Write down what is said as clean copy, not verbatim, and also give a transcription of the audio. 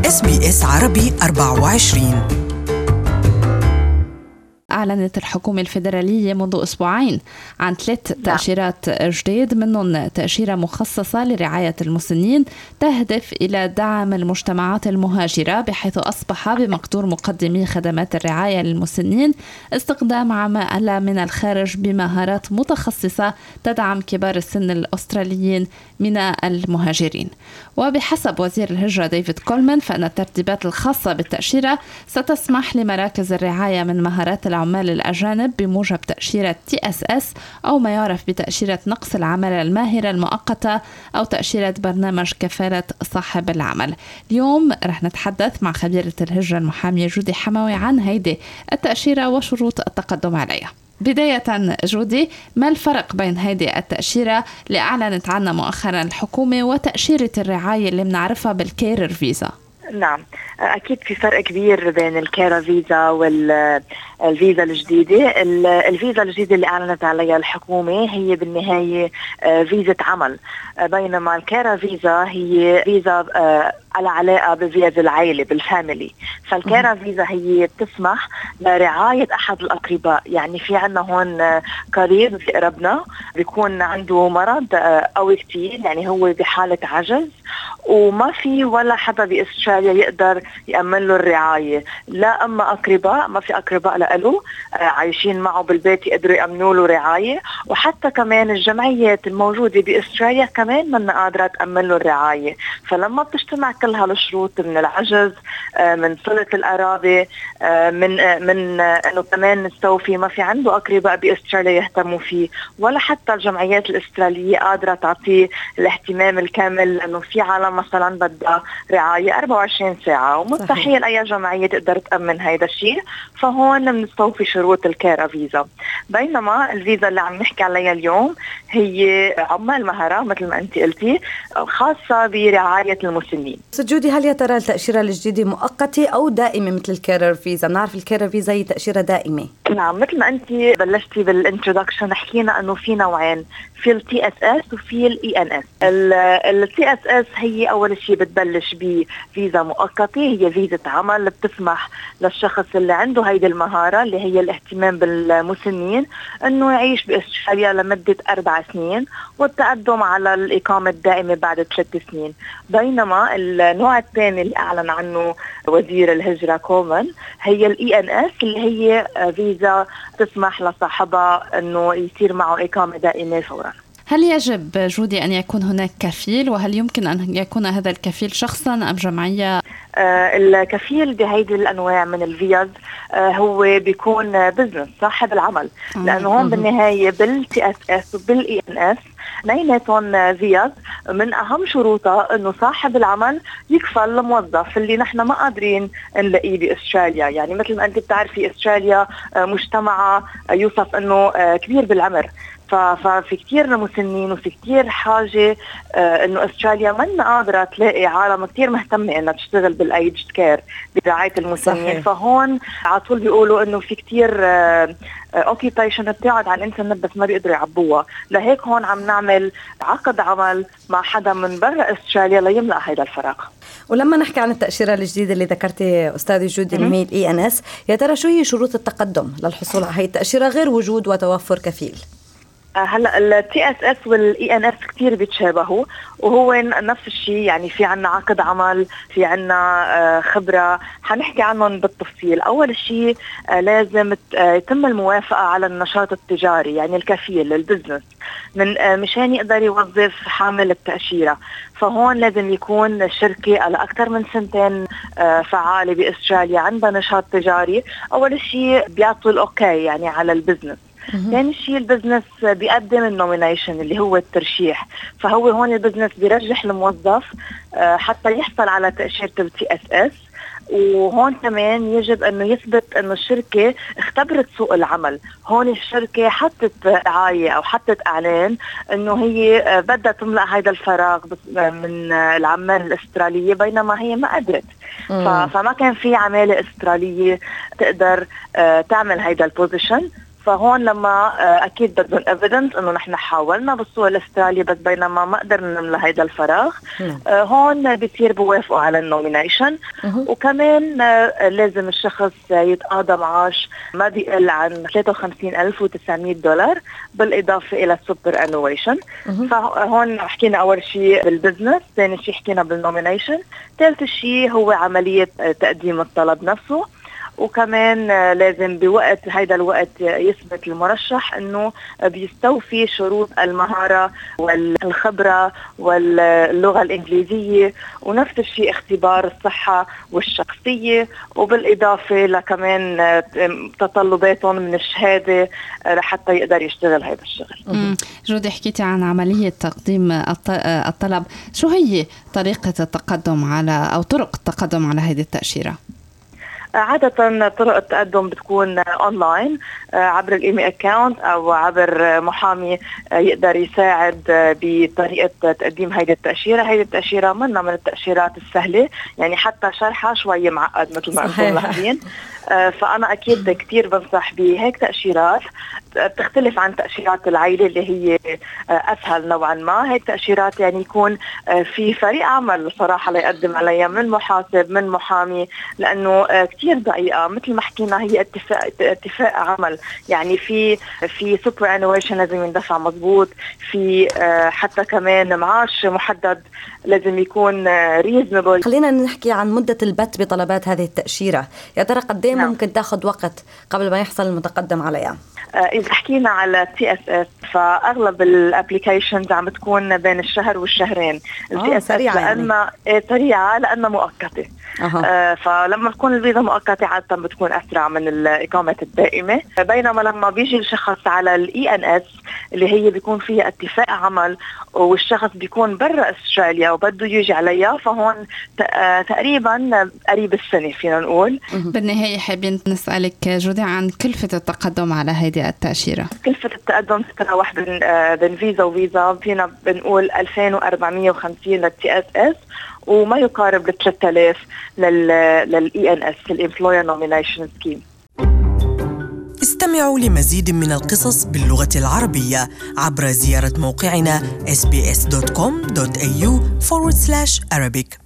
SBS عربي 24. أعلنت الحكومة الفيدرالية منذ أسبوعين عن 3 تأشيرات جديد، منهم تأشيرة مخصصة لرعاية المسنين تهدف إلى دعم المجتمعات المهاجرة، بحيث أصبح بمقدور مقدمي خدمات الرعاية للمسنين استخدام عمالة من الخارج بمهارات متخصصة تدعم كبار السن الأستراليين من المهاجرين. وبحسب وزير الهجرة ديفيد كولمان، فإن الترتيبات الخاصة بالتأشيرة ستسمح لمراكز الرعاية من مهارات العمال الأجانب بموجب تأشيرة TSS أو ما يعرف بتأشيرة نقص العمل الماهرة المؤقتة أو تأشيرة برنامج كفالة صاحب العمل. اليوم رح نتحدث مع خبيرة الهجرة المحامية جودي حموي عن هيدي التأشيرة وشروط التقدم عليها. بداية جودي، ما الفرق بين هيدي التأشيرة اللي أعلنت عنها مؤخرا الحكومة وتأشيرة الرعاية اللي بنعرفها بالكيرر فيزا؟ نعم، أكيد في فرق كبير بين الكيرا فيزا والفيزا الجديدة. الفيزا الجديدة اللي أعلنت عليها الحكومة هي بالنهاية فيزا عمل، بينما الكيرا فيزا هي فيزا على علاقة بفيزا العائلة بالفاميلي. فالكيرا فيزا هي بتسمح لرعاية أحد الأقرباء، يعني في عنا هون قريب بيقربنا بيكون عنده مرض قوي كتير، يعني هو بحالة عجز وما في ولا حدا بأستراليا يقدر يأمن له الرعاية، لا أما أقرباء، ما في أقرباء له عايشين معه بالبيت يقدروا يأمنوا له رعاية، وحتى كمان الجمعيات الموجودة بأستراليا كمان من قادرة تأمن له الرعاية. فلما بتجتمع كل هالشروط من العجز، من صلة القرابة، من أنه كمان نستوفي ما في عنده أقرباء بأستراليا يهتموا فيه، ولا حتى الجمعيات الأسترالية قادرة تعطيه الاهتمام الكامل، لأنه في عالم مثلا بدها رعاية 24 ساعة ومستحيل أي جمعية تقدر تأمن هيدا الشيء. فهون بنستوفي شروط الكيرا فيزا. بينما الفيزا اللي عم نحكي عليها اليوم هي عمال مهارة مثل ما أنت قلتي، خاصة برعاية المسنين. جودي، هل يا ترى التأشيرة الجديدة مؤقتة أو دائمة مثل الكيرا فيزا؟ نعرف الكيرا فيزا هي تأشيرة دائمة. نعم، مثل ما أنت بلشتي بالانترودكشن حكينا أنه في نوعين، في TSS وفي ENS. TSS هي أول شيء بتبلش بفيزا مؤقتة، هي فيزا عمل بتسمح للشخص اللي عنده هيدي المهارة اللي هي الاهتمام بالمسنين أنه يعيش بأستراليا لمدة 4 سنين والتقدم على الإقامة الدائمة بعد 3 سنين. بينما النوع الثاني اللي أعلن عنه وزير الهجرة كومان هي ENS اللي هي فيزا تسمح لصاحبها أنه يصير معه إقامة دائمة فورا. هل يجب جودي أن يكون هناك كفيل، وهل يمكن أن يكون هذا الكفيل شخصا أم جمعية؟ الكفيل بهيدي الأنواع من الفيز هو بيكون بزنس صاحب العمل، لأنه هون بالنهاية بالTSS وبالENS اثنيناتهم فيز من أهم شروطها أنه صاحب العمل يكفل الموظف اللي نحن ما قادرين نلاقيه بأستراليا. يعني مثل ما أنت بتعرفي أستراليا مجتمع يوصف أنه كبير بالعمر، ففي كتير مسنين وفي كتير حاجة انه استراليا من قادرة تلاقي عالم كتير مهتمة انها تشتغل بالايجد كير برعاية المسنين. صحيح. فهون على طول بيقولوا انه في كتير اوكيبيشن بتقعد على الانترنت بس ما بيقدروا يعبوها، لهيك هون عم نعمل عقد عمل مع حدا من برا استراليا ليملأ هيدا الفراغ. ولما نحكي عن التأشيرة الجديدة اللي ذكرتي أستاذي جودي اللي هي ENS، يا ترى شو هي شروط التقدم للحصول على هي التأشيرة غير وجود وتوفر كفيل؟ هلا TSS والENS كتير بيتشابهوا، وهو نفس الشيء. يعني في عنا عقد عمل، في عنا خبرة، حنحكي عنهم بالتفصيل. أول شيء لازم يتم الموافقة على النشاط التجاري، يعني الكفيل البزنس من مشان يقدر يوظف حامل التأشيرة. فهون لازم يكون شركة على أكثر من 2 سنين فعالة بأستراليا عندها نشاط تجاري. أول شيء بيعطوا الأوكي يعني على البزنس. ثاني شيء البزنس بيقدم النومينيشن اللي هو الترشيح، فهو هون البزنس بيرجح الموظف حتى يحصل على تأشيرة TSS. وهون كمان يجب أنه يثبت أنه الشركة اختبرت سوق العمل. هون الشركة حطت دعاية أو حطت إعلان أنه هي بدها تملأ هذا الفراغ من العمال الأسترالية، بينما هي ما قدرت. فما كان في عمالة أسترالية تقدر تعمل هذا البوزيشن. فهون لما اكيد بدهم ايفيدنس انه نحن حاولنا بالسوق الاسترالي بس بينما ما قدرنا نملى هيدا الفراغ. هون بصير بوافقوا على النومينيشن. وكمان لازم الشخص يتقاضى معاش ما بيقل عن $53,900 بالاضافه الى السوبر انويشن. فهون حكينا اول شيء بالبزنس، ثاني شيء حكينا بالنومينيشن، ثالث شيء هو عمليه تقديم الطلب نفسه. وكمان لازم بوقت هيدا الوقت يثبت المرشح انه بيستوفي شروط المهارة والخبرة واللغة الإنجليزية، ونفس الشيء اختبار الصحة والشخصية، وبالإضافة لكمان تطلباتهم من الشهادة لحتى يقدر يشتغل هذا الشغل. جودي، حكيتي عن عملية تقديم الطلب، شو هي طريقة التقدم على أو طرق التقدم على هذه التأشيرة؟ عادة طرق التقدم بتكون أونلاين عبر الإيميل أكاونت أو عبر محامي يقدر يساعد بطريقة تقديم هيدي التأشيرة. هيدي التأشيرة منا من التأشيرات السهلة، يعني حتى شرحها شوي معقد مثل ما أنتم ملاحظين. فأنا أكيد كتير بنصح بهيك تأشيرات بتختلف عن تأشيرات العائلة اللي هي أسهل نوعا ما. هيك تأشيرات يعني يكون في فريق عمل صراحة ليقدم عليها من محاسب من محامي، لأنه كتير دقيقة مثل ما حكينا هي اتفاق عمل. يعني في سوبر انويشن لازم يندفع مضبوط، في حتى كمان معاش محدد لازم يكون ريزنبل. خلينا نحكي عن مدة البت بطلبات هذه التأشيرة، يا ترى قد ايه ممكن تاخذ وقت قبل ما يحصل المتقدم عليها؟ إذا حكينا على TSS فأغلب الابليكيشنز عم تكون بين الشهر والشهرين. TSS سريعة لأنها سريعة لأنها مؤقتة. فلما تكون الفيزا مؤقتة عادة بتكون أسرع من الإقامة الدائمة. بينما لما بيجي الشخص على ENS اللي هي بيكون فيها اتفاق عمل والشخص بيكون برا أستراليا وبده يجي عليها، فهون تقريبا قريب السنة فينا نقول. بالنهاية حابين نسألك جودي عن كلفة التقدم على هذه التأشيرة. كلفة التقدم تتراوح بين فيزا وفيزا، فينا بنقول 2450 للTSS وما يقارب 3000 للENS الإمبلوير نومينيشن سكيم. استمعوا لمزيد من القصص باللغة العربية عبر زيارة موقعنا sbs.com.au/Arabic.